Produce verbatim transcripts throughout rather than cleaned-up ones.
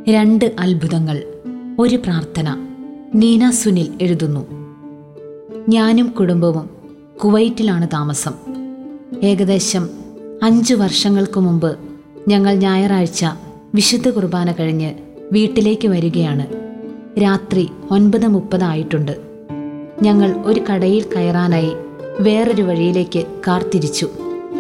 രണ്ട് അത്ഭുതങ്ങൾ, ഒരു പ്രാർത്ഥന. നീന സുനിൽ എഴുതുന്നു. ഞാനും കുടുംബവും കുവൈറ്റിലാണ് താമസം. ഏകദേശം അഞ്ചു വർഷങ്ങൾക്ക് മുമ്പ് ഞങ്ങൾ ഞായറാഴ്ച വിശുദ്ധ കുർബാന കഴിഞ്ഞ് വീട്ടിലേക്ക് വരികയാണ്. രാത്രി ഒൻപത് മുപ്പതായിട്ടുണ്ട്. ഞങ്ങൾ ഒരു കടയിൽ കയറാനായി വേറൊരു വഴിയിലേക്ക് കാർ തിരിച്ചു.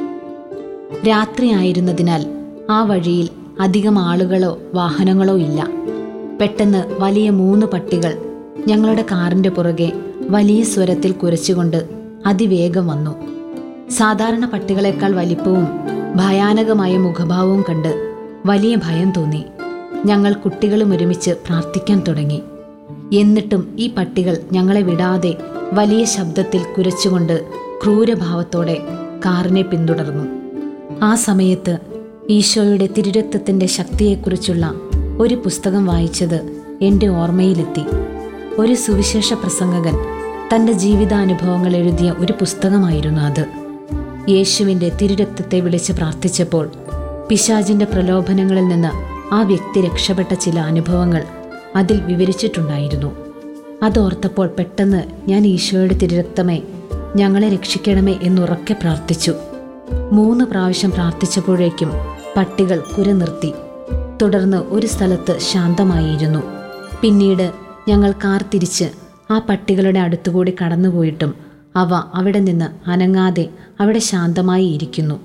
രാത്രിയായിരുന്നതിനാൽ ആ വഴിയിൽ അധികം ആളുകളോ വാഹനങ്ങളോ ഇല്ല. പെട്ടെന്ന് വലിയ മൂന്ന് പട്ടികൾ ഞങ്ങളുടെ കാറിൻ്റെ പുറകെ വലിയ സ്വരത്തിൽ കുരച്ചുകൊണ്ട് അതിവേഗം വന്നു. സാധാരണ പട്ടികളെക്കാൾ വലിപ്പവും ഭയാനകമായ മുഖഭാവവും കണ്ട് വലിയ ഭയം തോന്നി. ഞങ്ങൾ കുട്ടികളും ഒരുമിച്ച് പ്രാർത്ഥിക്കാൻ തുടങ്ങി. എന്നിട്ടും ഈ പട്ടികൾ ഞങ്ങളെ വിടാതെ വലിയ ശബ്ദത്തിൽ കുരച്ചുകൊണ്ട് ക്രൂരഭാവത്തോടെ കാറിനെ പിന്തുടർന്നു. ആ സമയത്ത് ഈശോയുടെ തിരുരക്തത്തിൻ്റെ ശക്തിയെക്കുറിച്ചുള്ള ഒരു പുസ്തകം വായിച്ചത് എൻ്റെ ഓർമ്മയിലെത്തി. ഒരു സുവിശേഷ പ്രസംഗകൻ തൻ്റെ ജീവിതാനുഭവങ്ങൾ എഴുതിയ ഒരു പുസ്തകമായിരുന്നു അത്. യേശുവിൻ്റെ തിരുരക്തത്തെ വിളിച്ച് പ്രാർത്ഥിച്ചപ്പോൾ പിശാചിൻ്റെ പ്രലോഭനങ്ങളിൽ നിന്ന് ആ വ്യക്തി രക്ഷപ്പെട്ട ചില അനുഭവങ്ങൾ അതിൽ വിവരിച്ചിട്ടുണ്ടായിരുന്നു. അതോർത്തപ്പോൾ പെട്ടെന്ന് ഞാൻ ഈശോയുടെ തിരുരക്തമേ, ഞങ്ങളെ രക്ഷിക്കണമേ എന്നുറക്കെ പ്രാർത്ഥിച്ചു. മൂന്ന് പ്രാവശ്യം പ്രാർത്ഥിച്ചപ്പോഴേക്കും പട്ടികൾ കുര നിർത്തി. തുടർന്ന് ഒരു സ്ഥലത്ത് ശാന്തമായിരുന്നു. പിന്നീട് ഞങ്ങൾ കാർ തിരിച്ച് ആ പട്ടികളുടെ അടുത്തുകൂടി കടന്നുപോയിട്ടും അവ അവിടെ നിന്ന് അനങ്ങാതെ അവിടെ ശാന്തമായി ഇരിക്കുന്നു.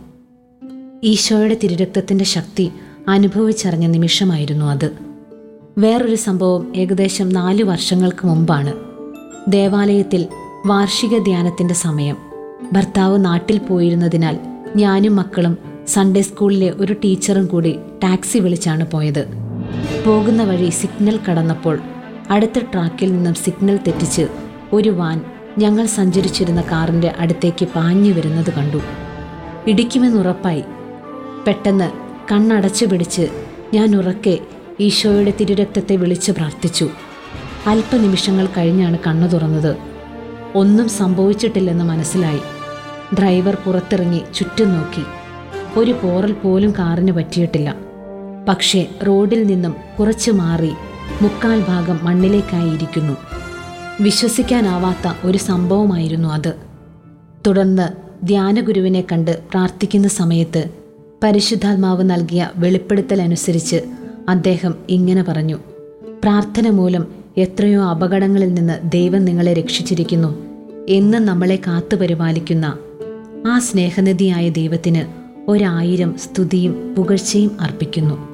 ഈശോയുടെ തിരുരക്തത്തിൻ്റെ ശക്തി അനുഭവിച്ചറിഞ്ഞ നിമിഷമായിരുന്നു അത്. വേറൊരു സംഭവം ഏകദേശം നാല് വർഷങ്ങൾക്ക് മുമ്പാണ്. ദേവാലയത്തിൽ വാർഷിക ധ്യാനത്തിൻ്റെ സമയം. ഭർത്താവ് നാട്ടിൽ പോയിരുന്നതിനാൽ ഞാനും മക്കളും സൺഡേ സ്കൂളിലെ ഒരു ടീച്ചറും കൂടി ടാക്സി വിളിച്ചാണ് പോയത്. പോകുന്ന വഴി സിഗ്നൽ കടന്നപ്പോൾ അടുത്ത ട്രാക്കിൽ നിന്നും സിഗ്നൽ തെറ്റിച്ച് ഒരു വാൻ ഞങ്ങൾ സഞ്ചരിച്ചിരുന്ന കാറിൻ്റെ അടുത്തേക്ക് പാഞ്ഞു വരുന്നത് കണ്ടു. ഇടിക്കുമെന്നുറപ്പായി. പെട്ടെന്ന് കണ്ണടച്ചു പിടിച്ച് ഞാൻ ഉറക്കെ ഈശോയുടെ തിരുരക്തത്തെ വിളിച്ച് പ്രാർത്ഥിച്ചു. അല്പനിമിഷങ്ങൾ കഴിഞ്ഞാണ് കണ്ണു തുറന്നത്. ഒന്നും സംഭവിച്ചിട്ടില്ലെന്ന് മനസ്സിലായി. ഡ്രൈവർ പുറത്തിറങ്ങി ചുറ്റും നോക്കി. ഒരു പോറൽ പോലും കാറിന് പറ്റിയിട്ടില്ല. പക്ഷേ റോഡിൽ നിന്നും കുറച്ചു മാറി മുക്കാൽ ഭാഗം മണ്ണിലേക്കായിരിക്കുന്നു. വിശ്വസിക്കാനാവാത്ത ഒരു സംഭവമായിരുന്നു അത്. തുടർന്ന് ധ്യാനഗുരുവിനെ കണ്ട് പ്രാർത്ഥിക്കുന്ന സമയത്ത് പരിശുദ്ധാത്മാവ് നൽകിയ വെളിപ്പെടുത്തൽ അനുസരിച്ച് അദ്ദേഹം ഇങ്ങനെ പറഞ്ഞു: പ്രാർത്ഥന മൂലം എത്രയോ അപകടങ്ങളിൽ നിന്ന് ദൈവം നിങ്ങളെ രക്ഷിച്ചിരിക്കുന്നു. എന്നും നമ്മളെ കാത്തു പരിപാലിക്കുന്ന ആ സ്നേഹനിധിയായ ദൈവത്തിന് ഒരായിരം സ്തുതിയും പുകഴ്ചയും അർപ്പിക്കുന്നു.